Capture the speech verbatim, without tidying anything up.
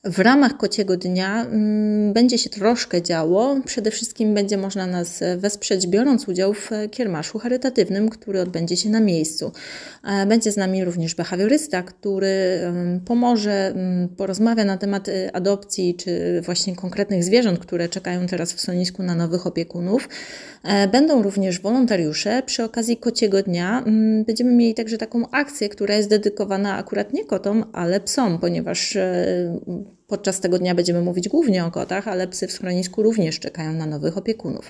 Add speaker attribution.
Speaker 1: W ramach Kociego Dnia mm, będzie się troszkę działo. Przede wszystkim będzie można nas wesprzeć, biorąc udział w kiermaszu charytatywnym, który odbędzie się na miejscu. Będzie z nami również behawiorysta, który pomoże, porozmawia na temat adopcji czy właśnie konkretnych zwierząt, które czekają teraz w schronisku na nowych opiekunów. Będą również wolontariusze. Przy okazji Kociego Dnia będziemy mieli także taką akcję, która jest dedykowana akurat nie kotom, ale psom, ponieważ podczas tego dnia będziemy mówić głównie o kotach, ale psy w schronisku również czekają na nowych opiekunów.